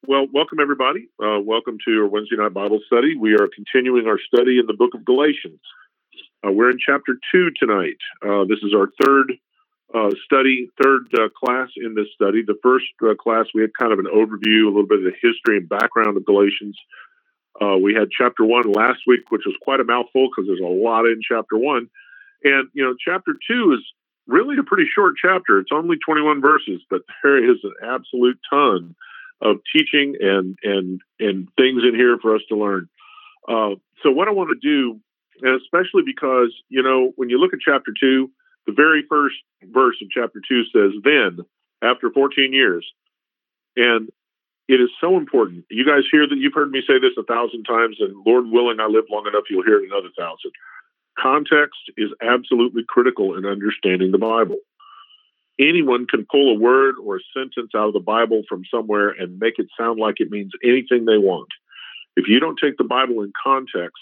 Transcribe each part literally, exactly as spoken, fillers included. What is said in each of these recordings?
Well, welcome everybody. Uh, welcome to our Wednesday night Bible study. We are continuing our study in the book of Galatians. Uh, we're in chapter two tonight. Uh, this is our third uh, study, third uh, class in this study. The first uh, class, we had kind of an overview, a little bit of the history and background of Galatians. Uh, we had chapter one last week, which was quite a mouthful because there's a lot in chapter one. And, you know, chapter two is really a pretty short chapter. It's only twenty-one verses, but there is an absolute ton of teaching and and and things in here for us to learn. Uh, so what I want to do, and especially because, you know, when you look at chapter two, the very first verse of chapter two says, "Then, after fourteen years," and it is so important. You guys hear that, you've heard me say this a thousand times, and Lord willing, I live long enough, you'll hear it another thousand. Context is absolutely critical in understanding the Bible. Anyone can pull a word or a sentence out of the Bible from somewhere and make it sound like it means anything they want. If you don't take the Bible in context,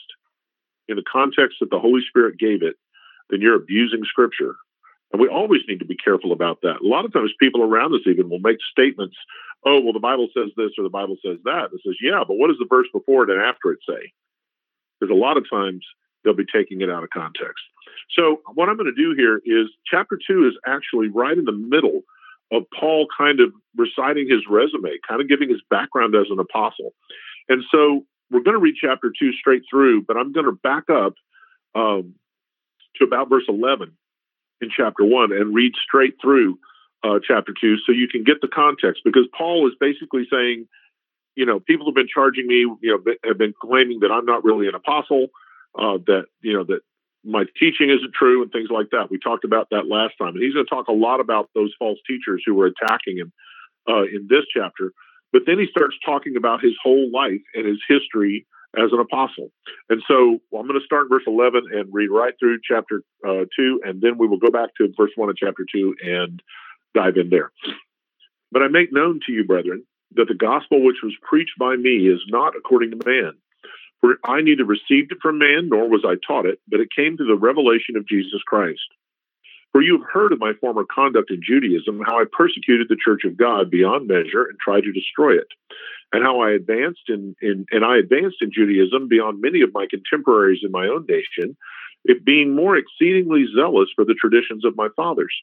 in the context that the Holy Spirit gave it, then you're abusing Scripture. And we always need to be careful about that. A lot of times people around us even will make statements, oh, well, the Bible says this or the Bible says that. It says, yeah, but what does the verse before it and after it say? Because a lot of times they'll be taking it out of context. So what I'm going to do here is chapter two is actually right in the middle of Paul kind of reciting his resume, kind of giving his background as an apostle. And so we're going to read chapter two straight through, but I'm going to back up um, to about verse eleven in chapter one and read straight through uh, chapter two so you can get the context, because Paul is basically saying, you know, people have been charging me, you know, have been claiming that I'm not really an apostle, uh, that, you know, that my teaching isn't true and things like that. We talked about that last time. And he's going to talk a lot about those false teachers who were attacking him uh, in this chapter. But then he starts talking about his whole life and his history as an apostle. And so well, I'm going to start in verse eleven and read right through chapter uh, two, and then we will go back to verse one of chapter two and dive in there. But I make known to you, brethren, that the gospel which was preached by me is not according to man. For I neither received it from man, nor was I taught it, but it came through the revelation of Jesus Christ. For you have heard of my former conduct in Judaism, how I persecuted the church of God beyond measure and tried to destroy it, and how I advanced in, in and I advanced in Judaism beyond many of my contemporaries in my own nation, it being more exceedingly zealous for the traditions of my fathers.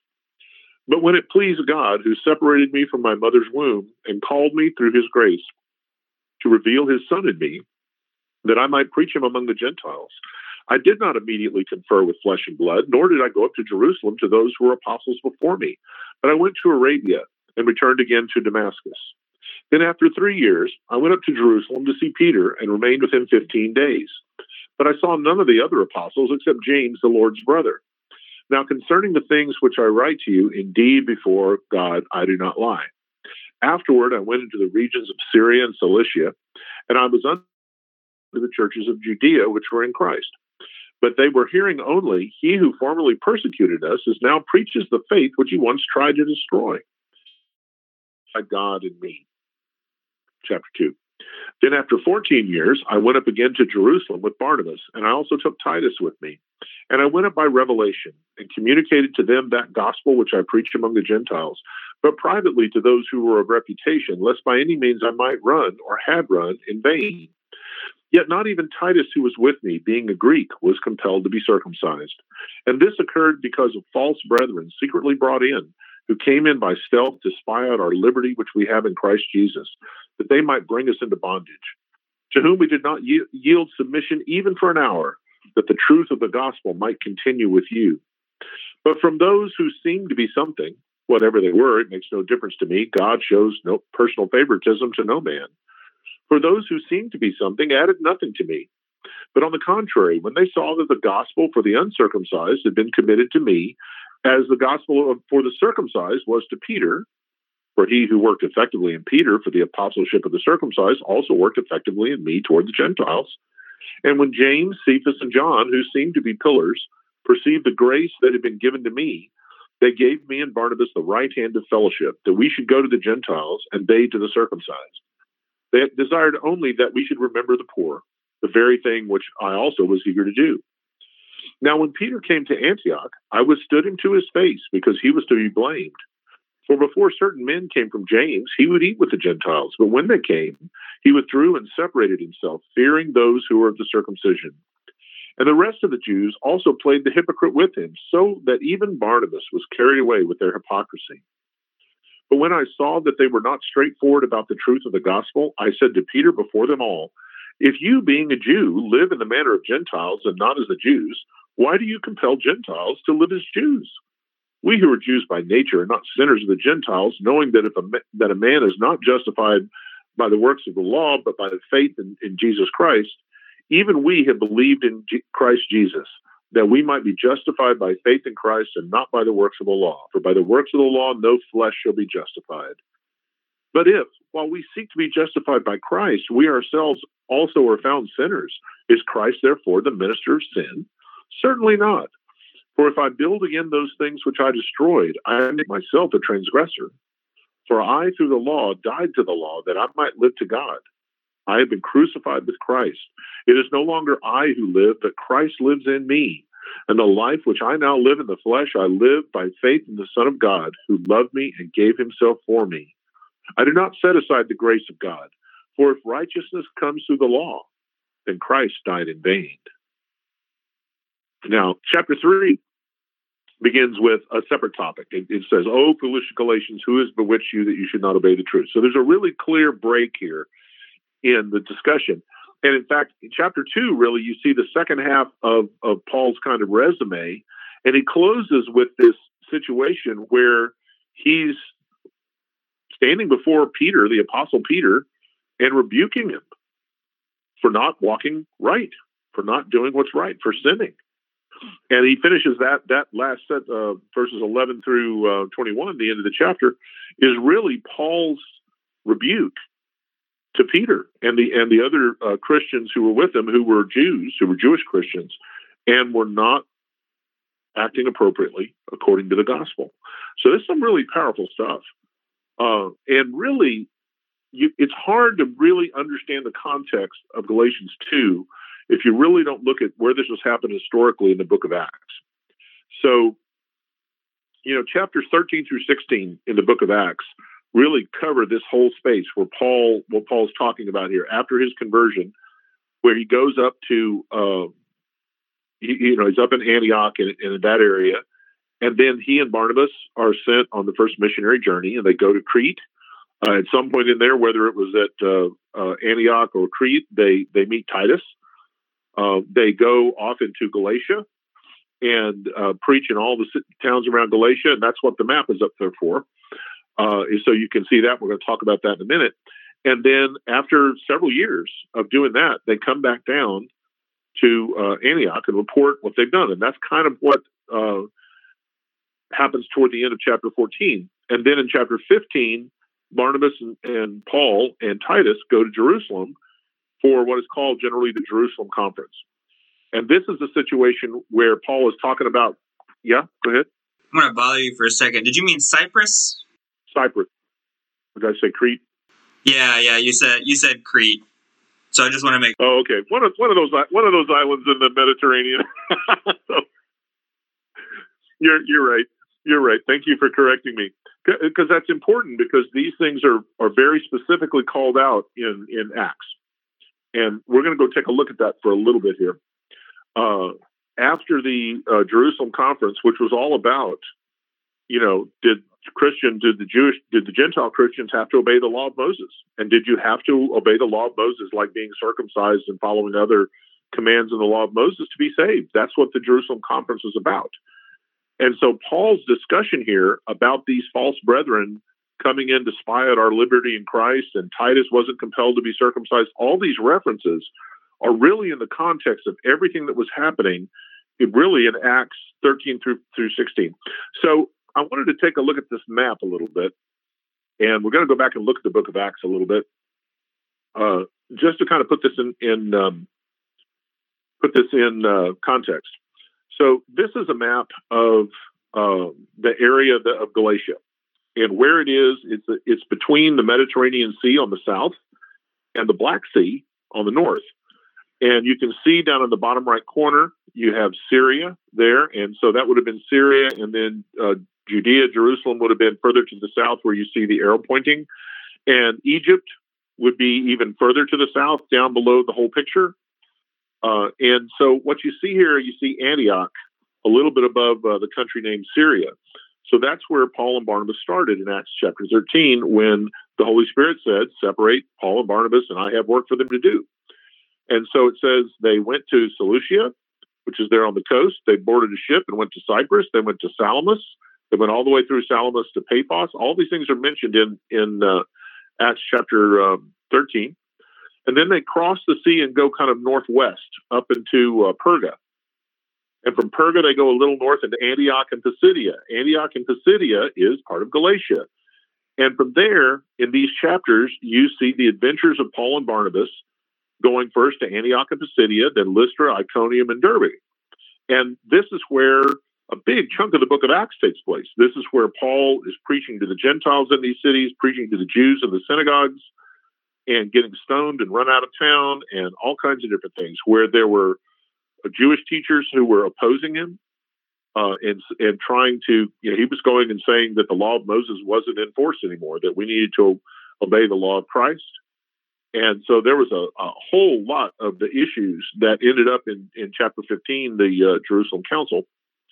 But when it pleased God, who separated me from my mother's womb and called me through his grace to reveal his Son in me, that I might preach him among the Gentiles, I did not immediately confer with flesh and blood, nor did I go up to Jerusalem to those who were apostles before me. But I went to Arabia and returned again to Damascus. Then after three years, I went up to Jerusalem to see Peter and remained with him fifteen days. But I saw none of the other apostles except James, the Lord's brother. Now concerning the things which I write to you, indeed before God I do not lie. Afterward, I went into the regions of Syria and Cilicia, and I was under the churches of Judea which were in Christ. But they were hearing only, he who formerly persecuted us is now preaches the faith which he once tried to destroy. By God in me. Chapter two. Then after fourteen years, I went up again to Jerusalem with Barnabas, and I also took Titus with me. And I went up by revelation and communicated to them that gospel which I preached among the Gentiles, but privately to those who were of reputation, lest by any means I might run or had run in vain. Yet not even Titus, who was with me, being a Greek, was compelled to be circumcised. And this occurred because of false brethren secretly brought in, who came in by stealth to spy out our liberty which we have in Christ Jesus, that they might bring us into bondage, to whom we did not y- yield submission even for an hour, that the truth of the gospel might continue with you. But from those who seemed to be something, whatever they were, it makes no difference to me. God shows no personal favoritism to no man. For those who seemed to be something added nothing to me. But on the contrary, when they saw that the gospel for the uncircumcised had been committed to me, as the gospel for the circumcised was to Peter, for he who worked effectively in Peter for the apostleship of the circumcised also worked effectively in me toward the Gentiles. And when James, Cephas, and John, who seemed to be pillars, perceived the grace that had been given to me, they gave me and Barnabas the right hand of fellowship, that we should go to the Gentiles and they to the circumcised. They desired only that we should remember the poor, the very thing which I also was eager to do. Now, when Peter came to Antioch, I withstood him to his face because he was to be blamed. For before certain men came from James, he would eat with the Gentiles. But when they came, he withdrew and separated himself, fearing those who were of the circumcision. And the rest of the Jews also played the hypocrite with him, so that even Barnabas was carried away with their hypocrisy. But when I saw that they were not straightforward about the truth of the gospel, I said to Peter before them all, if you, being a Jew, live in the manner of Gentiles and not as the Jews, why do you compel Gentiles to live as Jews? We who are Jews by nature are not sinners of the Gentiles, knowing that if a, that a man is not justified by the works of the law, but by the faith in, in Jesus Christ, even we have believed in G- Christ Jesus, that we might be justified by faith in Christ and not by the works of the law. For by the works of the law, no flesh shall be justified. But if, while we seek to be justified by Christ, we ourselves also are found sinners, is Christ therefore the minister of sin? Certainly not. For if I build again those things which I destroyed, I make myself a transgressor. For I, through the law, died to the law, that I might live to God. I have been crucified with Christ. It is no longer I who live, but Christ lives in me. And the life which I now live in the flesh, I live by faith in the Son of God, who loved me and gave himself for me. I do not set aside the grace of God, for if righteousness comes through the law, then Christ died in vain. Now, chapter three begins with a separate topic. It, it says, "O foolish Galatians, who has bewitched you that you should not obey the truth?" So there's a really clear break here in the discussion. And in fact, in chapter two, really, you see the second half of, of Paul's kind of resume, and he closes with this situation where he's standing before Peter, the Apostle Peter, and rebuking him for not walking right, for not doing what's right, for sinning. And he finishes that that last set, uh, verses eleven through uh, twenty-one, the end of the chapter, is really Paul's rebuke to Peter and the and the other uh, Christians who were with him, who were Jews, who were Jewish Christians, and were not acting appropriately according to the gospel. So there's some really powerful stuff. Uh, and really, you, it's hard to really understand the context of Galatians two if you really don't look at where this has happened historically in the book of Acts. So, you know, chapters thirteen through sixteen in the book of Acts really cover this whole space where Paul, what Paul's talking about here, after his conversion, where he goes up to, uh, he, you know, he's up in Antioch and in, in that area. And then he and Barnabas are sent on the first missionary journey, and they go to Crete. Uh, at some point in there, whether it was at uh, uh, Antioch or Crete, they, they meet Titus. Uh, they go off into Galatia and uh, preach in all the towns around Galatia, and that's what the map is up there for. Uh, so you can see that. We're going to talk about that in a minute. And then after several years of doing that, they come back down to uh, Antioch and report what they've done. And that's kind of what uh, happens toward the end of chapter fourteen. And then in chapter fifteen, Barnabas and, and Paul and Titus go to Jerusalem for what is called generally the Jerusalem Conference. And this is the situation where Paul is talking about, yeah, go ahead. I'm going to bother you for a second. Did you mean Cyprus? Cyprus. Did I say Crete? Yeah, yeah, you said you said Crete. So I just want to make. Oh, okay. One of one of those one of those islands in the Mediterranean. So, you're you're right. You're right. Thank you for correcting me, because that's important, because these things are are very specifically called out in in Acts, and we're going to go take a look at that for a little bit here. Uh, after the uh, Jerusalem conference, which was all about, you know, did Christian, did the Jewish, did the Gentile Christians have to obey the law of Moses? And did you have to obey the law of Moses, like being circumcised and following other commands in the law of Moses to be saved? That's what the Jerusalem conference was about. And so Paul's discussion here about these false brethren coming in to spy out our liberty in Christ, and Titus wasn't compelled to be circumcised, all these references are really in the context of everything that was happening, it really in Acts thirteen through through sixteen. So I wanted to take a look at this map a little bit, and we're going to go back and look at the book of Acts a little bit, uh, just to kind of put this in, in um, put this in uh, context. So this is a map of uh, the area of, the, of Galatia, and where it is, it's it's between the Mediterranean Sea on the south and the Black Sea on the north. And you can see down in the bottom right corner, you have Syria there. And so that would have been Syria, and then uh, Judea, Jerusalem would have been further to the south where you see the arrow pointing. And Egypt would be even further to the south, down below the whole picture. Uh, and so what you see here, you see Antioch, a little bit above uh, the country named Syria. So that's where Paul and Barnabas started in Acts chapter thirteen, when the Holy Spirit said, separate Paul and Barnabas, and I have work for them to do. And so it says they went to Seleucia, which is there on the coast. They boarded a ship and went to Cyprus. They went to Salamis. They went all the way through Salamis to Paphos. All these things are mentioned in, in uh, Acts chapter um, thirteen. And then they cross the sea and go kind of northwest up into uh, Perga. And from Perga, they go a little north into Antioch and Pisidia. Antioch and Pisidia is part of Galatia. And from there, in these chapters, you see the adventures of Paul and Barnabas going first to Antioch and Pisidia, then Lystra, Iconium, and Derbe. And this is where a big chunk of the book of Acts takes place. This is where Paul is preaching to the Gentiles in these cities, preaching to the Jews in the synagogues, and getting stoned and run out of town, and all kinds of different things, where there were Jewish teachers who were opposing him uh, and, and trying to, you know, he was going and saying that the law of Moses wasn't in force anymore, that we needed to obey the law of Christ. And so there was a, a whole lot of the issues that ended up in, in chapter fifteen, the uh, Jerusalem Council,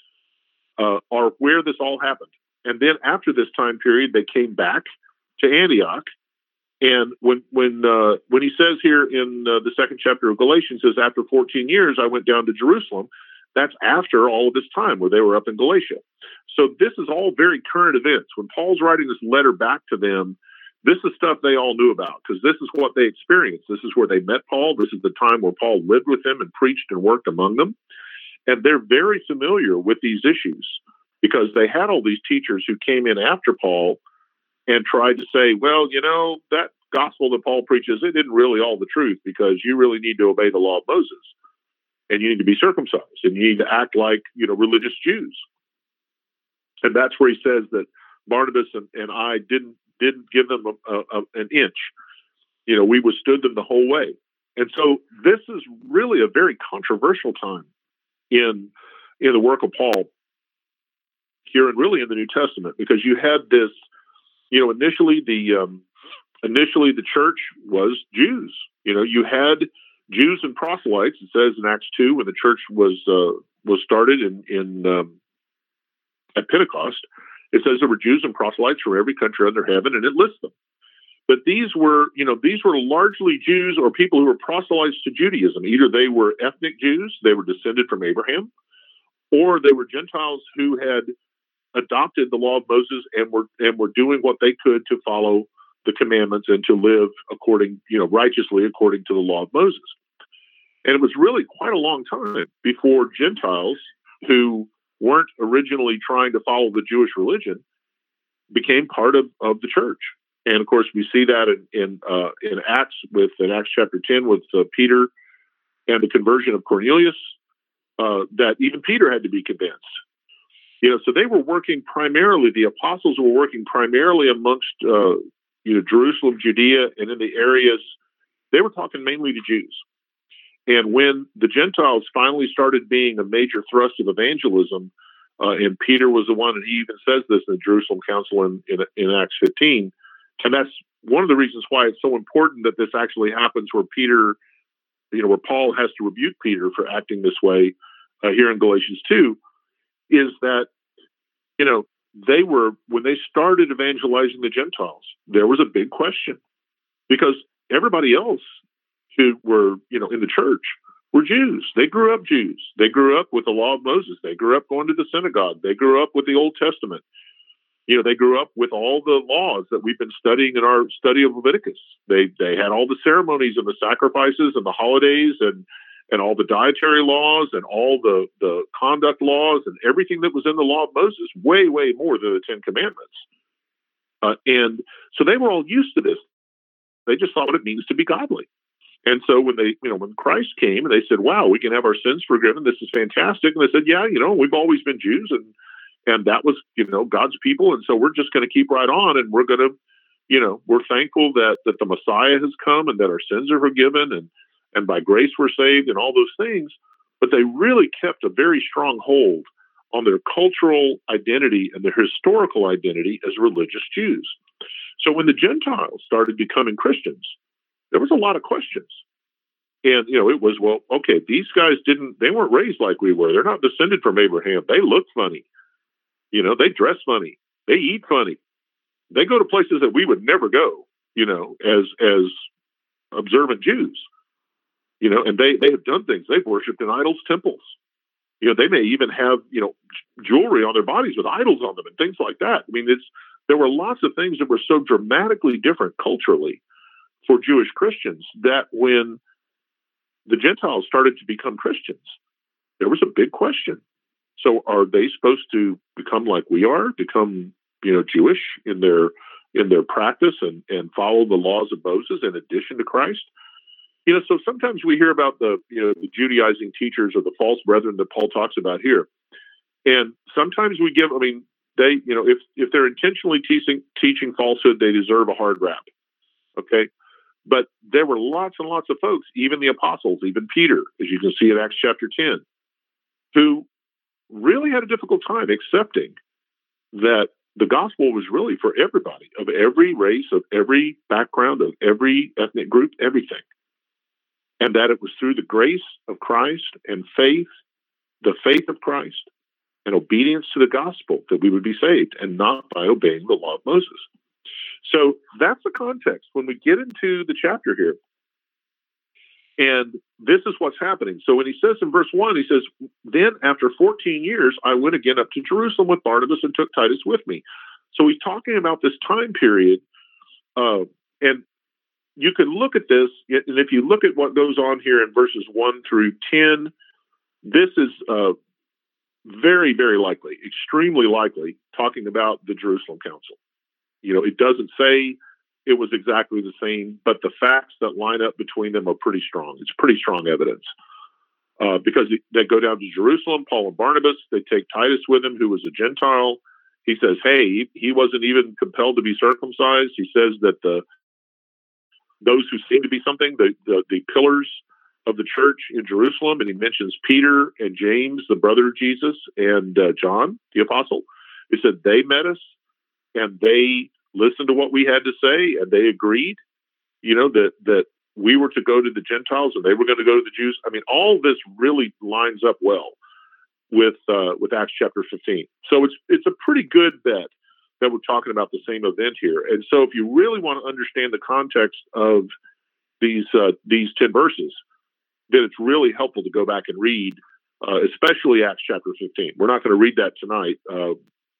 uh, are where this all happened. And then after this time period, they came back to Antioch. And when when uh, when he says here in uh, the second chapter of Galatians, says, after fourteen years, I went down to Jerusalem. That's after all of this time where they were up in Galatia. So this is all very current events. When Paul's writing this letter back to them, this is stuff they all knew about, because this is what they experienced. This is where they met Paul. This is the time where Paul lived with them and preached and worked among them. And they're very familiar with these issues because they had all these teachers who came in after Paul and tried to say, well, you know, that gospel that Paul preaches, it isn't really all the truth, because you really need to obey the law of Moses, and you need to be circumcised, and you need to act like, you know, religious Jews. And that's where he says that Barnabas and, and I didn't didn't give them a, a, an inch. You know, we withstood them the whole way. And so this is really a very controversial time in in the work of Paul here and really in the New Testament, because you had this, you know, initially the um, initially the church was Jews. You know, you had Jews and proselytes. It says in Acts two, when the church was uh, was started in in um, at Pentecost, it says there were Jews and proselytes from every country under heaven, and it lists them. But these were, you know, these were largely Jews or people who were proselytes to Judaism. Either they were ethnic Jews, they were descended from Abraham, or they were Gentiles who had adopted the law of Moses and were and were doing what they could to follow the commandments and to live according, you know, righteously according to the law of Moses. And it was really quite a long time before Gentiles who weren't originally trying to follow the Jewish religion became part of, of the church. And of course, we see that in in, uh, in Acts with in Acts chapter ten with uh, Peter and the conversion of Cornelius, uh, that even Peter had to be convinced. You know, so they were working primarily. The apostles were working primarily amongst uh, you know Jerusalem, Judea, and in the areas. They were talking mainly to Jews. And when the Gentiles finally started being a major thrust of evangelism, uh, and Peter was the one, and he even says this in the Jerusalem Council in, in, in Acts fifteen, and that's one of the reasons why it's so important that this actually happens, where Peter, you know, where Paul has to rebuke Peter for acting this way uh, here in Galatians two, is that, you know, they were, when they started evangelizing the Gentiles, there was a big question, because everybody else who were, you know, in the church were Jews. They grew up Jews. They grew up with the law of Moses. They grew up going to the synagogue. They grew up with the Old Testament. You know, they grew up with all the laws that we've been studying in our study of Leviticus. They they had all the ceremonies and the sacrifices and the holidays and and all the dietary laws and all the, the conduct laws and everything that was in the law of Moses, way, way more than the Ten Commandments. Uh, and so they were all used to this. They just thought what it means to be godly. And so when they, you know, when Christ came and they said, wow, we can have our sins forgiven, this is fantastic. And they said, yeah, you know, we've always been Jews, and and that was, you know, God's people. And so we're just going to keep right on, and we're going to, you know, we're thankful that that the Messiah has come and that our sins are forgiven, and and by grace we're saved and all those things. But they really kept a very strong hold on their cultural identity and their historical identity as religious Jews. So when the Gentiles started becoming Christians, there was a lot of questions. And, you know, it was, well, okay, these guys didn't, they weren't raised like we were. They're not descended from Abraham. They look funny. You know, they dress funny. They eat funny. They go to places that we would never go, you know, as, as observant Jews, you know, and they, they have done things. They've worshiped in idols' temples. You know, they may even have, you know, jewelry on their bodies with idols on them and things like that. I mean, it's, there were lots of things that were so dramatically different culturally for Jewish Christians that when the Gentiles started to become Christians, there was a big question. So are they supposed to become like we are, become, you know, Jewish in their in their practice and, and follow the laws of Moses in addition to Christ? You know, so sometimes we hear about the, you know, the Judaizing teachers or the false brethren that Paul talks about here. And sometimes we give, I mean, they, you know, if, if they're intentionally teaching, teaching falsehood, they deserve a hard rap. Okay. But there were lots and lots of folks, even the apostles, even Peter, as you can see in Acts chapter ten, who really had a difficult time accepting that the gospel was really for everybody, of every race, of every background, of every ethnic group, everything. And that it was through the grace of Christ and faith, the faith of Christ, and obedience to the gospel that we would be saved, and not by obeying the law of Moses. So that's the context when we get into the chapter here. And this is what's happening. So when he says in verse one, he says, then after fourteen years, I went again up to Jerusalem with Barnabas and took Titus with me. So he's talking about this time period. Uh, and you can look at this, and if you look at what goes on here in verses one through ten, this is uh, very, very likely, extremely likely, talking about the Jerusalem Council. You know, it doesn't say it was exactly the same, but the facts that line up between them are pretty strong. It's pretty strong evidence uh, because they go down to Jerusalem, Paul and Barnabas. They take Titus with him, who was a Gentile. He says, hey, he, he wasn't even compelled to be circumcised. He says that the those who seem to be something, the, the, the pillars of the church in Jerusalem, and he mentions Peter and James, the brother of Jesus, and uh, John, the apostle. He said they met us and they listened to what we had to say, and they agreed, you know, that that we were to go to the Gentiles and they were going to go to the Jews. I mean, all this really lines up well with uh, with Acts chapter fifteen. So it's it's a pretty good bet that we're talking about the same event here. And so if you really want to understand the context of these uh, these ten verses, then it's really helpful to go back and read, uh, especially Acts chapter fifteen. We're not going to read that tonight, uh,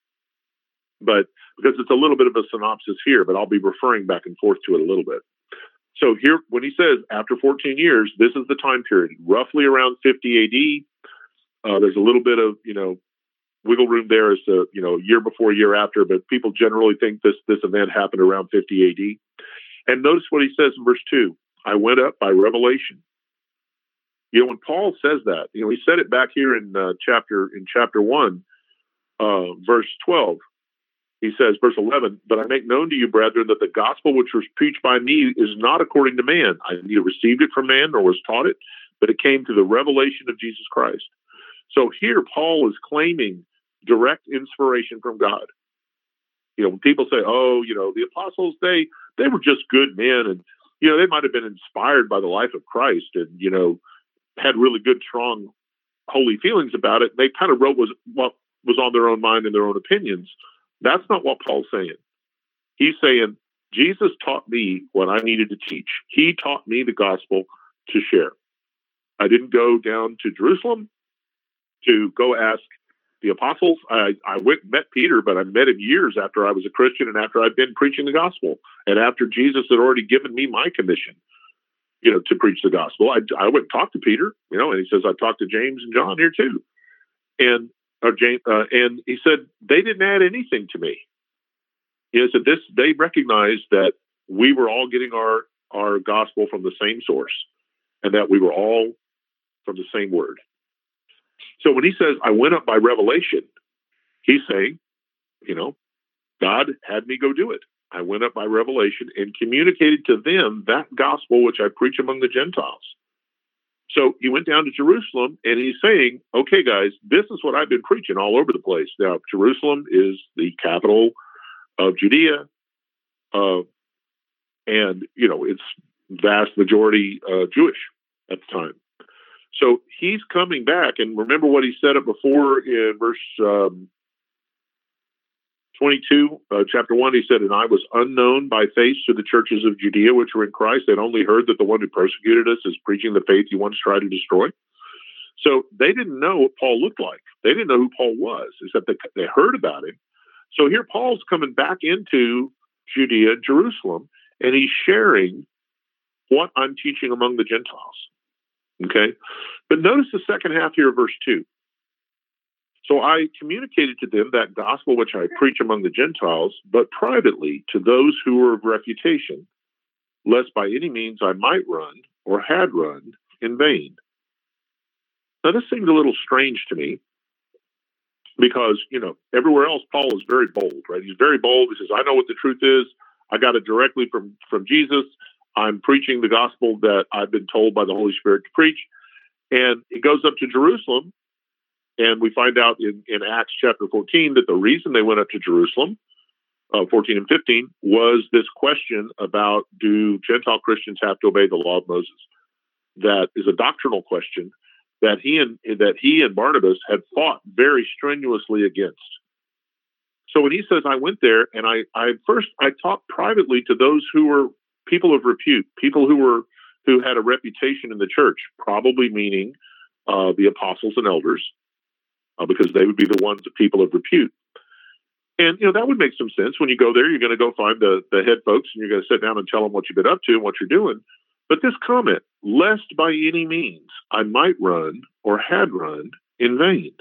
but because it's a little bit of a synopsis here, but I'll be referring back and forth to it a little bit. So here, when he says after fourteen years, this is the time period, roughly around fifty A D. Uh, there's a little bit of, you know, wiggle room there as to, you know, year before, year after, but people generally think this, this event happened around fifty A D. And notice what he says in verse two, I went up by revelation. You know, when Paul says that, you know, he said it back here in uh, chapter, in chapter one, uh, verse twelve. He says, verse eleven, but I make known to you, brethren, that the gospel which was preached by me is not according to man. I neither received it from man nor was taught it, but it came through the revelation of Jesus Christ. So here Paul is claiming direct inspiration from God. You know, when people say, oh, you know, the apostles, they they were just good men, and, you know, they might have been inspired by the life of Christ and, you know, had really good, strong, holy feelings about it. They kind of wrote was what was on their own mind and their own opinions. That's not what Paul's saying. He's saying, Jesus taught me what I needed to teach. He taught me the gospel to share. I didn't go down to Jerusalem to go ask the apostles. I, I went and met Peter, but I met him years after I was a Christian and after I'd been preaching the gospel and after Jesus had already given me my commission, you know, to preach the gospel. I, I went and talked to Peter, you know, and he says, I talked to James and John here too. And Or James, uh, and he said they didn't add anything to me. He said this; they recognized that we were all getting our our gospel from the same source, and that we were all from the same word. So when he says, "I went up by revelation," he's saying, you know, God had me go do it. I went up by revelation and communicated to them that gospel which I preach among the Gentiles. So he went down to Jerusalem, and he's saying, okay, guys, this is what I've been preaching all over the place. Now, Jerusalem is the capital of Judea, uh, and, you know, it's vast majority uh, Jewish at the time. So he's coming back, and remember what he said it before in verse um, twenty-two, uh, chapter one. He said, "And I was unknown by face to the churches of Judea, which were in Christ. They'd only heard that the one who persecuted us is preaching the faith you once tried to destroy." So they didn't know what Paul looked like. They didn't know who Paul was, except they, they heard about him. So here Paul's coming back into Judea, Jerusalem, and he's sharing what I'm teaching among the Gentiles. Okay? But notice the second half here of verse two. "So I communicated to them that gospel which I preach among the Gentiles, but privately to those who were of reputation, lest by any means I might run or had run in vain." Now, this seemed a little strange to me because, you know, everywhere else, Paul is very bold, right? He's very bold. He says, I know what the truth is. I got it directly from, from Jesus. I'm preaching the gospel that I've been told by the Holy Spirit to preach. And it goes up to Jerusalem. And we find out in, in Acts chapter fourteen that the reason they went up to Jerusalem, uh, fourteen and fifteen, was this question about, do Gentile Christians have to obey the law of Moses? That is a doctrinal question that he and that he and Barnabas had fought very strenuously against. So when he says, I went there and I, I first I talked privately to those who were people of repute, people who were who had a reputation in the church, probably meaning uh, the apostles and elders. Uh, because they would be the ones of people of repute. And, you know, that would make some sense. When you go there, you're going to go find the, the head folks, and you're going to sit down and tell them what you've been up to and what you're doing. But this comment, lest by any means I might run or had run in vain.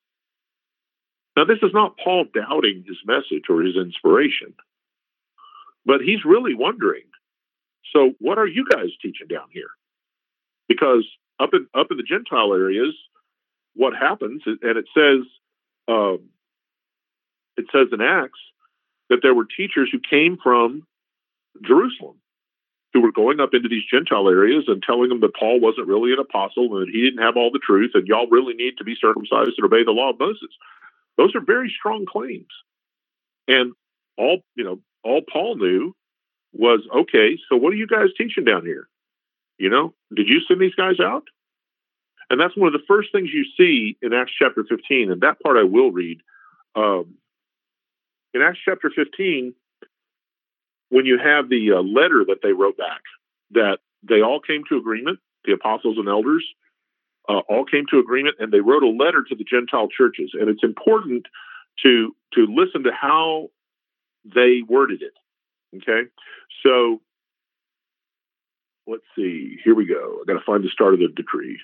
Now, this is not Paul doubting his message or his inspiration, but he's really wondering, so what are you guys teaching down here? Because up in, up in the Gentile areas, what happens, and it says, um, it says in Acts that there were teachers who came from Jerusalem who were going up into these Gentile areas and telling them that Paul wasn't really an apostle and that he didn't have all the truth, and y'all really need to be circumcised and obey the law of Moses. Those are very strong claims. And all, you know, all Paul knew was, okay, so what are you guys teaching down here? You know, did you send these guys out? And that's one of the first things you see in Acts chapter fifteen, and that part I will read. Um, in Acts chapter fifteen, when you have the uh, letter that they wrote back, that they all came to agreement, the apostles and elders uh, all came to agreement, and they wrote a letter to the Gentile churches. And it's important to to listen to how they worded it. Okay, so let's see. Here we go. I got to find the start of the decree.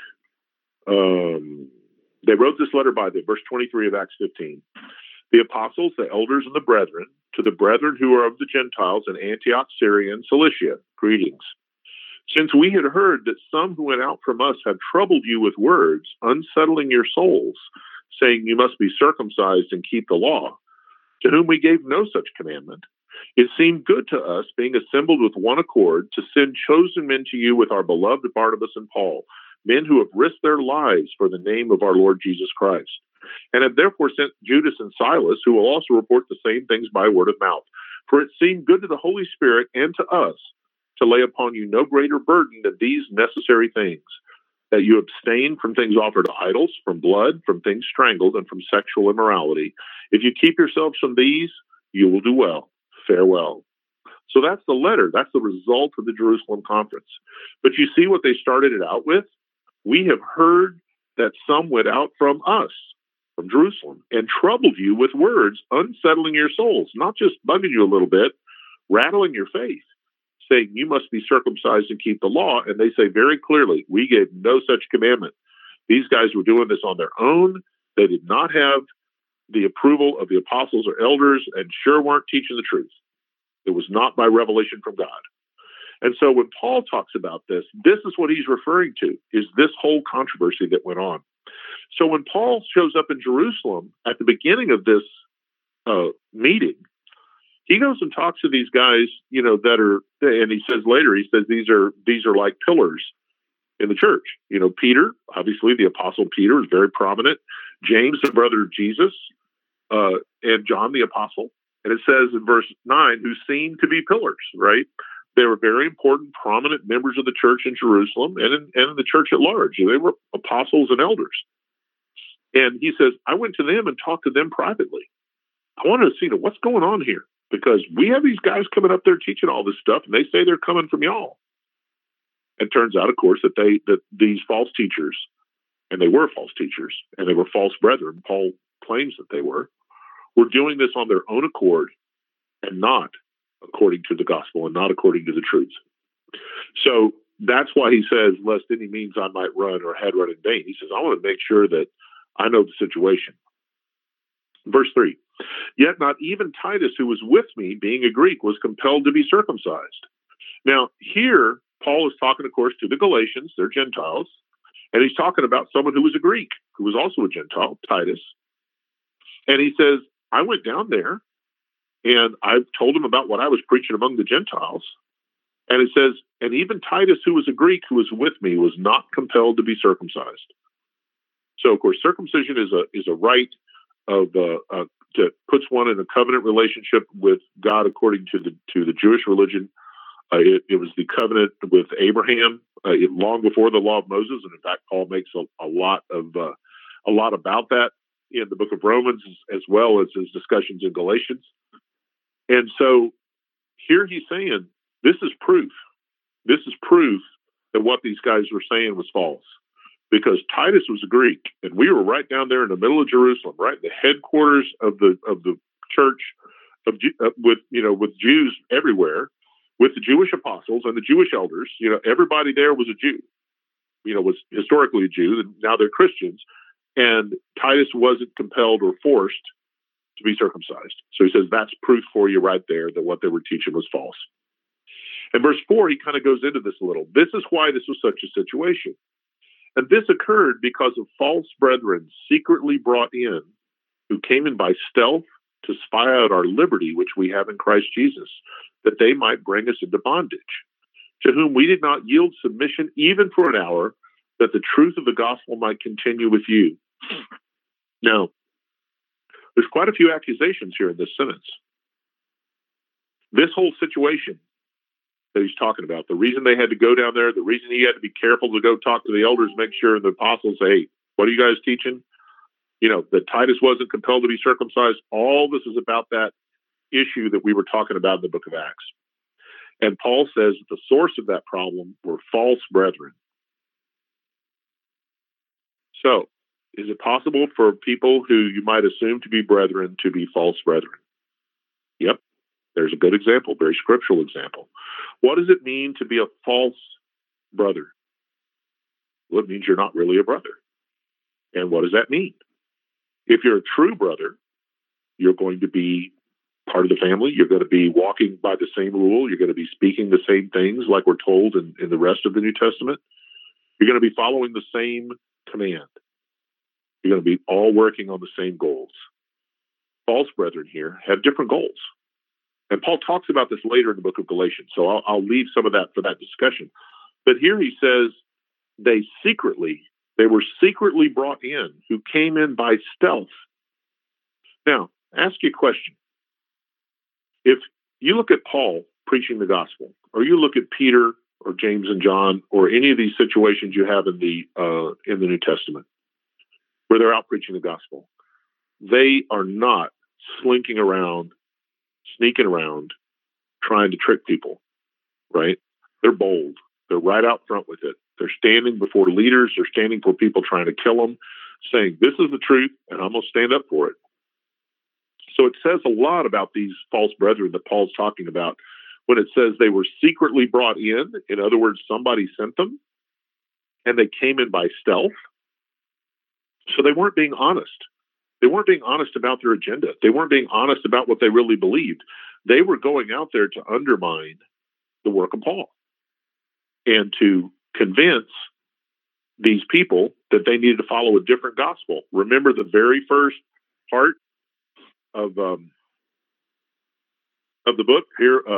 Um, they wrote this letter by them, verse twenty-three of Acts fifteen. The apostles, the elders, and the brethren, to the brethren who are of the Gentiles in Antioch, Syria, and Cilicia, greetings. Since we had heard that some who went out from us had troubled you with words, unsettling your souls, saying you must be circumcised and keep the law, to whom we gave no such commandment, it seemed good to us, being assembled with one accord, to send chosen men to you with our beloved Barnabas and Paul, men who have risked their lives for the name of our Lord Jesus Christ, and have therefore sent Judas and Silas, who will also report the same things by word of mouth. For it seemed good to the Holy Spirit and to us to lay upon you no greater burden than these necessary things, that you abstain from things offered to idols, from blood, from things strangled, and from sexual immorality. If you keep yourselves from these, you will do well. Farewell. So that's the letter. That's the result of the Jerusalem conference. But you see what they started it out with? We have heard that some went out from us, from Jerusalem, and troubled you with words, unsettling your souls, not just bugging you a little bit, rattling your faith, saying you must be circumcised and keep the law. And they say very clearly, we gave no such commandment. These guys were doing this on their own. They did not have the approval of the apostles or elders, and sure weren't teaching the truth. It was not by revelation from God. And so when Paul talks about this, this is what he's referring to, is this whole controversy that went on. So when Paul shows up in Jerusalem at the beginning of this uh, meeting, he goes and talks to these guys, you know, that are, and he says later, he says, these are, these are like pillars in the church. You know, Peter, obviously the apostle Peter is very prominent. James, the brother of Jesus, uh, and John the apostle. And it says in verse nine, who seemed to be pillars, right? They were very important, prominent members of the church in Jerusalem and in, and in the church at large. They were apostles and elders. And he says, I went to them and talked to them privately. I wanted to see what's going on here, because we have these guys coming up there teaching all this stuff, and they say they're coming from y'all. It turns out, of course, that they that these false teachers, and they were false teachers, and they were false brethren, Paul claims that they were, were doing this on their own accord and not according to the gospel and not according to the truth. So that's why he says, lest any means I might run or had run in vain. He says, I want to make sure that I know the situation. Verse three, yet not even Titus, who was with me, being a Greek, was compelled to be circumcised. Now, here, Paul is talking, of course, to the Galatians, they're Gentiles, and he's talking about someone who was a Greek, who was also a Gentile, Titus. And he says, I went down there, and I told him about what I was preaching among the Gentiles. And it says, and even Titus, who was a Greek, who was with me, was not compelled to be circumcised. So, of course, circumcision is a is a rite of uh, uh, that puts one in a covenant relationship with God according to the to the Jewish religion. Uh, it, it was the covenant with Abraham uh, it, long before the law of Moses, and in fact, Paul makes a, a lot of uh, a lot about that in the book of Romans, as, as well as his discussions in Galatians. And so here he's saying, this is proof. This is proof that what these guys were saying was false. Because Titus was a Greek, and we were right down there in the middle of Jerusalem, right in the headquarters of the of the church of uh, with you know with Jews everywhere, with the Jewish apostles and the Jewish elders. You know, everybody there was a Jew. You know, was historically a Jew, and now they're Christians. And Titus wasn't compelled or forced to be circumcised. So he says that's proof for you right there that what they were teaching was false. In verse four, he kind of goes into this a little. This is why this was such a situation. And this occurred because of false brethren secretly brought in, who came in by stealth to spy out our liberty, which we have in Christ Jesus, that they might bring us into bondage, to whom we did not yield submission even for an hour, that the truth of the gospel might continue with you. Now, there's quite a few accusations here in this sentence. This whole situation that he's talking about, the reason they had to go down there, the reason he had to be careful to go talk to the elders, make sure the apostles say, hey, what are you guys teaching? You know, that Titus wasn't compelled to be circumcised. All this is about that issue that we were talking about in the book of Acts. And Paul says that the source of that problem were false brethren. So, is it possible for people who you might assume to be brethren to be false brethren? Yep. There's a good example, very scriptural example. What does it mean to be a false brother? Well, it means you're not really a brother. And what does that mean? If you're a true brother, you're going to be part of the family. You're going to be walking by the same rule. You're going to be speaking the same things like we're told in, in the rest of the New Testament. You're going to be following the same command. You're going to be all working on the same goals. False brethren here have different goals. And Paul talks about this later in the book of Galatians, so I'll, I'll leave some of that for that discussion. But here he says they secretly, they were secretly brought in, who came in by stealth. Now, ask you a question. If you look at Paul preaching the gospel, or you look at Peter or James and John, or any of these situations you have in the uh, in the New Testament, where they're out preaching the gospel, they are not slinking around, sneaking around, trying to trick people, right? They're bold. They're right out front with it. They're standing before leaders. They're standing for people trying to kill them, saying, this is the truth, and I'm going to stand up for it. So it says a lot about these false brethren that Paul's talking about when it says they were secretly brought in. In other words, somebody sent them, and they came in by stealth. So they weren't being honest. They weren't being honest about their agenda. They weren't being honest about what they really believed. They were going out there to undermine the work of Paul and to convince these people that they needed to follow a different gospel. Remember the very first part of um, of the book here, uh,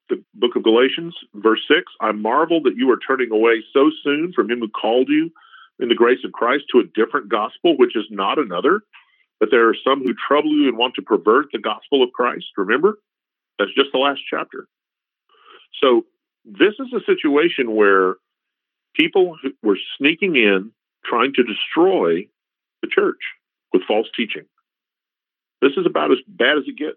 the book of Galatians, verse six, I marvel that you are turning away so soon from him who called you in the grace of Christ to a different gospel, which is not another, but there are some who trouble you and want to pervert the gospel of Christ. Remember? That's just the last chapter. So this is a situation where people who were sneaking in, trying to destroy the church with false teaching. This is about as bad as it gets.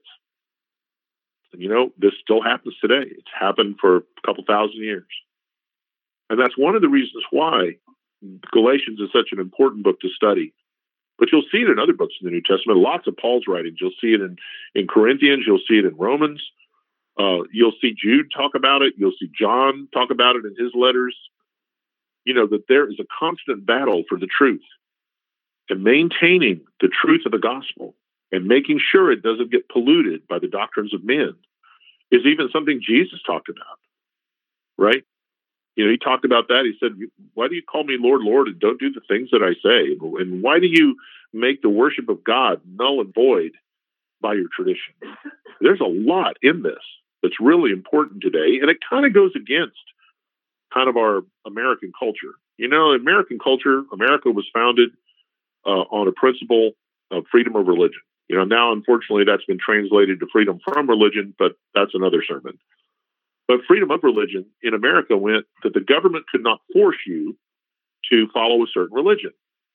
And you know, this still happens today. It's happened for a couple thousand years. And that's one of the reasons why Galatians is such an important book to study. But you'll see it in other books in the New Testament, lots of Paul's writings. You'll see it in, in Corinthians. You'll see it in Romans. Uh, you'll see Jude talk about it. You'll see John talk about it in his letters. You know, that there is a constant battle for the truth and maintaining the truth of the gospel and making sure it doesn't get polluted by the doctrines of men is even something Jesus talked about, right? You know, he talked about that. He said, why do you call me Lord, Lord, and don't do the things that I say? And why do you make the worship of God null and void by your tradition? There's a lot in this that's really important today, and it kind of goes against kind of our American culture. You know, American culture, America was founded uh, on a principle of freedom of religion. You know, now, unfortunately, that's been translated to freedom from religion, but that's another sermon. But freedom of religion in America meant that the government could not force you to follow a certain religion.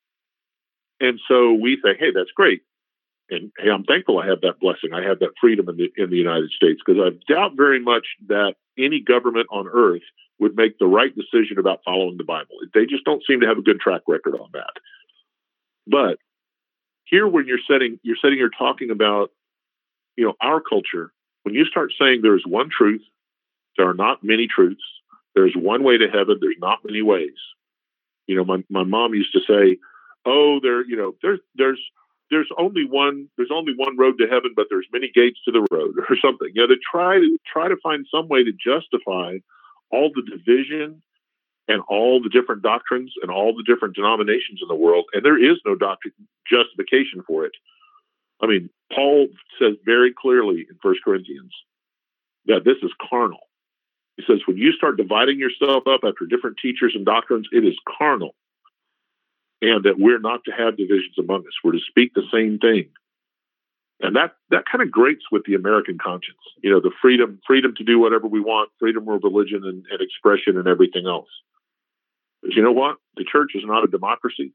And so we say, hey, that's great. And hey, I'm thankful I have that blessing. I have that freedom in the, in the United States, because I doubt very much that any government on earth would make the right decision about following the Bible. They just don't seem to have a good track record on that. But here, when you're setting, you're sitting here talking about, you know, our culture, when you start saying there's one truth, there are not many truths. There's one way to heaven. There's not many ways. You know, my, my mom used to say, oh, there, you know, there's, there's, there's only one, there's only one road to heaven, but there's many gates to the road, or something. You know, they try to try to find some way to justify all the division and all the different doctrines and all the different denominations in the world. And there is no doctrine justification for it. I mean, Paul says very clearly in First Corinthians that this is carnal. He says, when you start dividing yourself up after different teachers and doctrines, it is carnal. And that we're not to have divisions among us. We're to speak the same thing. And that, that kind of grates with the American conscience. You know, the freedom, freedom to do whatever we want, freedom of religion and, and expression and everything else. But you know what? The church is not a democracy.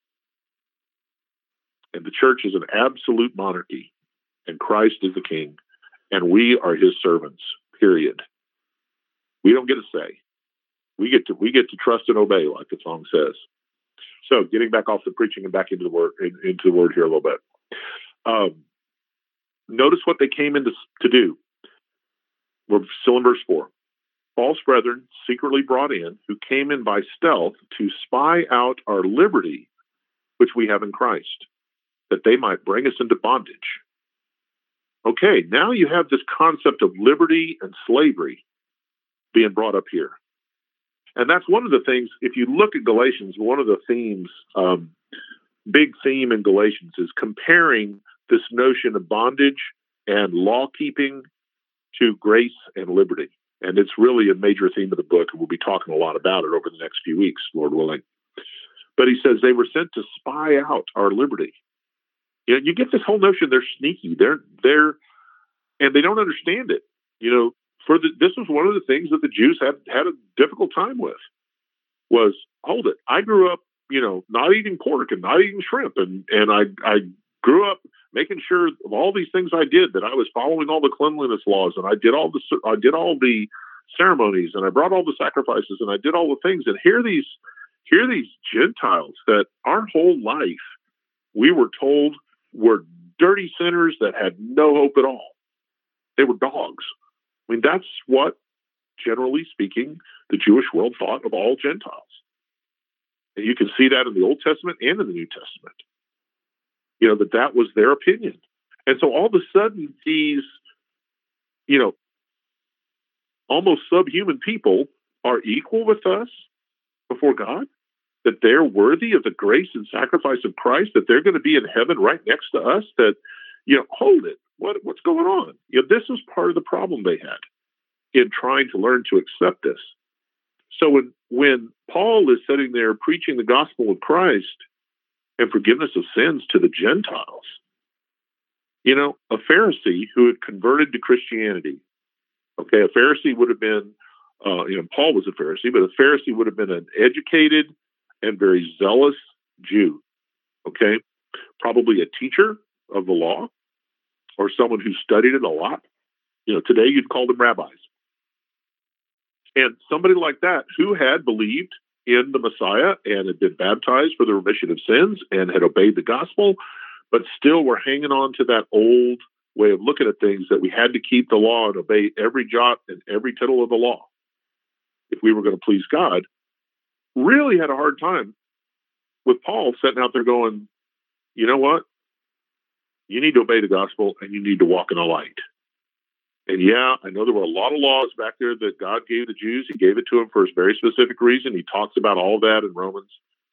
And the church is an absolute monarchy. And Christ is the king. And we are his servants, period. We don't get a say. We get to we get to trust and obey, like the song says. So, getting back off the preaching and back into the word into the word here a little bit. Um, notice what they came in to, to do. We're still in verse four. False brethren secretly brought in, who came in by stealth to spy out our liberty, which we have in Christ, that they might bring us into bondage. Okay, now you have this concept of liberty and slavery being brought up here. And that's one of the things, if you look at Galatians, one of the themes, um, big theme in Galatians is comparing this notion of bondage and law keeping to grace and liberty. And it's really a major theme of the book, and we'll be talking a lot about it over the next few weeks, Lord willing. But he says they were sent to spy out our liberty. You know, you get this whole notion they're sneaky. They're they're and they don't understand it. You know, for the this was one of the things that the Jews had had a difficult time with. Was hold it. I grew up, you know, not eating pork and not eating shrimp, and and I I grew up making sure of all these things I did, that I was following all the cleanliness laws, and I did all the I did all the ceremonies, and I brought all the sacrifices, and I did all the things. And here these here these Gentiles that our whole life we were told were dirty sinners that had no hope at all. They were dogs. I mean, that's what, generally speaking, the Jewish world thought of all Gentiles. And you can see that in the Old Testament and in the New Testament. You know, that that was their opinion. And so all of a sudden, these, you know, almost subhuman people are equal with us before God, that they're worthy of the grace and sacrifice of Christ, that they're going to be in heaven right next to us, that, you know, hold it. What, what's going on? You know, this is part of the problem they had. in trying to learn to accept this. So when, when Paul is sitting there preaching the gospel of Christ and forgiveness of sins to the Gentiles, you know, a Pharisee who had converted to Christianity, okay, a Pharisee would have been, uh, you know, Paul was a Pharisee, but a Pharisee would have been an educated and very zealous Jew, okay, probably a teacher of the law or someone who studied it a lot. You know, today you'd call them rabbis. And somebody like that who had believed in the Messiah and had been baptized for the remission of sins and had obeyed the gospel, but still were hanging on to that old way of looking at things, that we had to keep the law and obey every jot and every tittle of the law if we were going to please God, really had a hard time with Paul sitting out there going, you know what? You need to obey the gospel and you need to walk in the light. And yeah, I know there were a lot of laws back there that God gave the Jews. He gave it to them for a very specific reason. He talks about all that in Romans.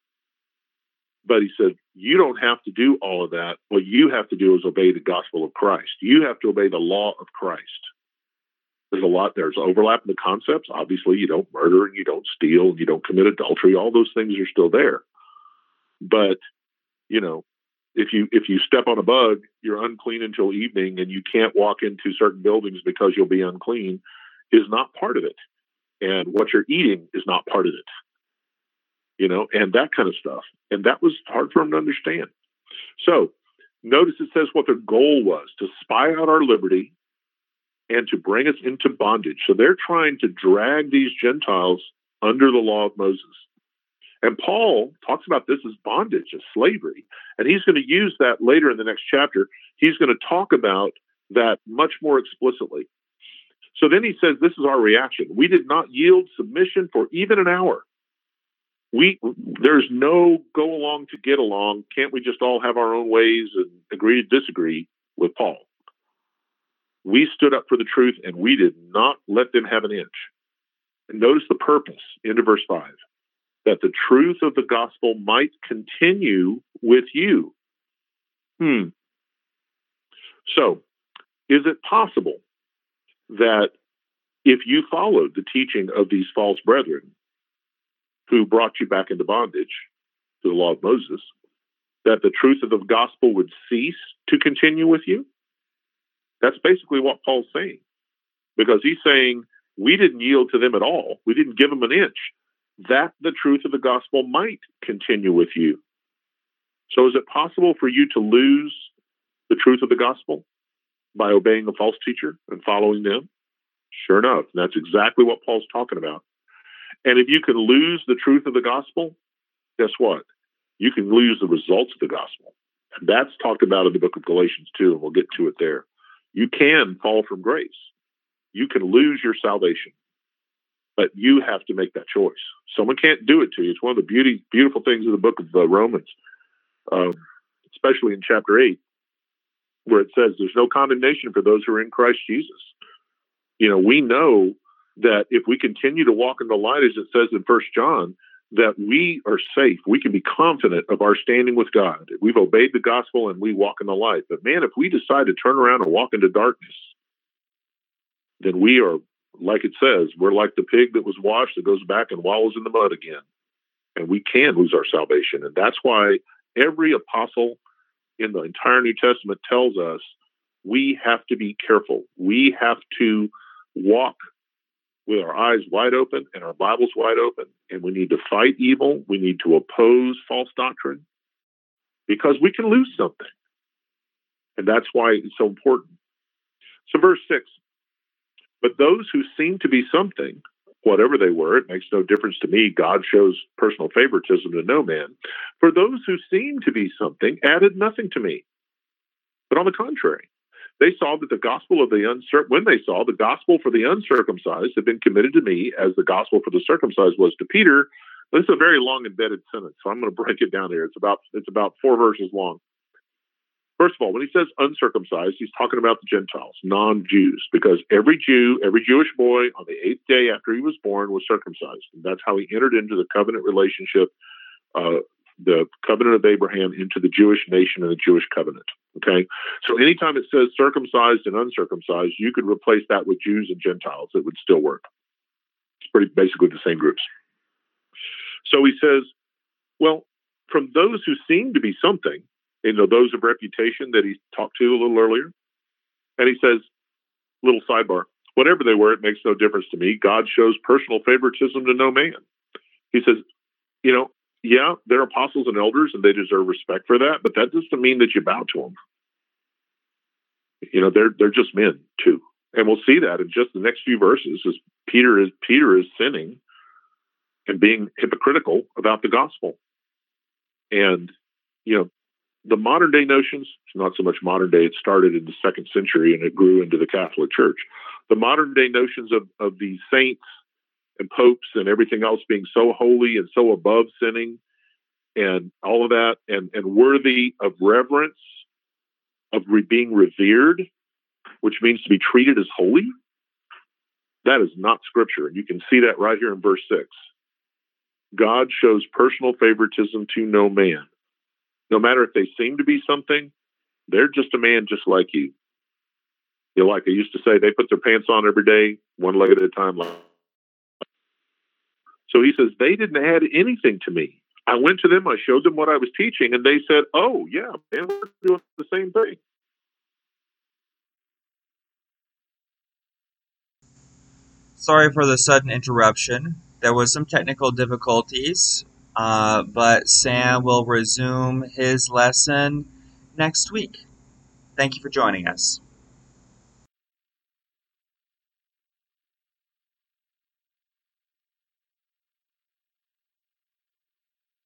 But he said, you don't have to do all of that. What you have to do is obey the gospel of Christ. You have to obey the law of Christ. There's a lot, there's overlap in the concepts. Obviously, you don't murder and you don't steal and you don't commit adultery. All those things are still there. But, you know, if you if you step on a bug, you're unclean until evening and you can't walk into certain buildings because you'll be unclean, is not part of it. And what you're eating is not part of it. You know, and that kind of stuff. And that was hard for them to understand. So notice it says what their goal was, to spy out our liberty and to bring us into bondage. So they're trying to drag these Gentiles under the law of Moses. And Paul talks about this as bondage, as slavery. And he's going to use that later in the next chapter. He's going to talk about that much more explicitly. So then he says, this is our reaction. We did not yield submission for even an hour. We there's no go along to get along. Can't we just all have our own ways and agree to disagree with Paul? We stood up for the truth and we did not let them have an inch. And notice the purpose, into verse five, that the truth of the gospel might continue with you. Hmm. So, is it possible that if you followed the teaching of these false brethren who brought you back into bondage to the law of Moses, that the truth of the gospel would cease to continue with you? That's basically what Paul's saying, because he's saying we didn't yield to them at all. We didn't give them an inch, that the truth of the gospel might continue with you. So is it possible for you to lose the truth of the gospel by obeying a false teacher and following them? Sure enough, that's exactly what Paul's talking about. And if you can lose the truth of the gospel, guess what? You can lose the results of the gospel. And that's talked about in the book of Galatians too, and we'll get to it there. You can fall from grace. You can lose your salvation, but you have to make that choice. Someone can't do it to you. It's one of the beauty, beautiful things of the book of uh, Romans, um, especially in chapter eight, where it says there's no condemnation for those who are in Christ Jesus. You know, we know that if we continue to walk in the light, as it says in First John, that we are safe. We can be confident of our standing with God. We've obeyed the gospel and we walk in the light. But man, if we decide to turn around and walk into darkness, then we are, like it says, we're like the pig that was washed that goes back and wallows in the mud again. And we can lose our salvation. And that's why every apostle in the entire New Testament tells us we have to be careful. We have to walk with our eyes wide open and our Bibles wide open. And we need to fight evil. We need to oppose false doctrine because we can lose something. And that's why it's so important. So verse six, but those who seem to be something, whatever they were, it makes no difference to me. God shows personal favoritism to no man. For those who seem to be something added nothing to me. But on the contrary, they saw that the gospel of the uncircumcised, when they saw the gospel for the uncircumcised had been committed to me as the gospel for the circumcised was to Peter. This is a very long embedded sentence, so I'm going to break it down here. It's about it's about four verses long. First of all, when he says uncircumcised, he's talking about the Gentiles, non-Jews, because every Jew, every Jewish boy on the eighth day after he was born was circumcised. And that's how he entered into the covenant relationship, uh, the covenant of Abraham, into the Jewish nation and the Jewish covenant. Okay, so anytime it says circumcised and uncircumcised, you could replace that with Jews and Gentiles. It would still work. It's pretty basically the same groups. So he says, well, from those who seem to be something, you know, those of reputation that he talked to a little earlier, and he says, little sidebar, whatever they were, it makes no difference to me. God shows personal favoritism to no man. He says, you know, yeah, they're apostles and elders, and they deserve respect for that, but that doesn't mean that you bow to them. You know, they're they're just men too, and we'll see that in just the next few verses. As Peter is Peter is sinning and being hypocritical about the gospel, and you know, the modern day notions. It's not so much modern day. It started in the second century and it grew into the Catholic Church. The modern day notions of of the saints and popes and everything else being so holy and so above sinning and all of that and, and worthy of reverence, of re- being revered, which means to be treated as holy, that is not scripture. And you can see that right here in verse six. God shows personal favoritism to no man. No matter if they seem to be something, they're just a man just like you. You know, like I used to say, they put their pants on every day, one leg at a time. So he says, they didn't add anything to me. I went to them, I showed them what I was teaching, and they said, oh, yeah, man, we're doing the same thing. Sorry for the sudden interruption. There was some technical difficulties, uh, but Sam will resume his lesson next week. Thank you for joining us.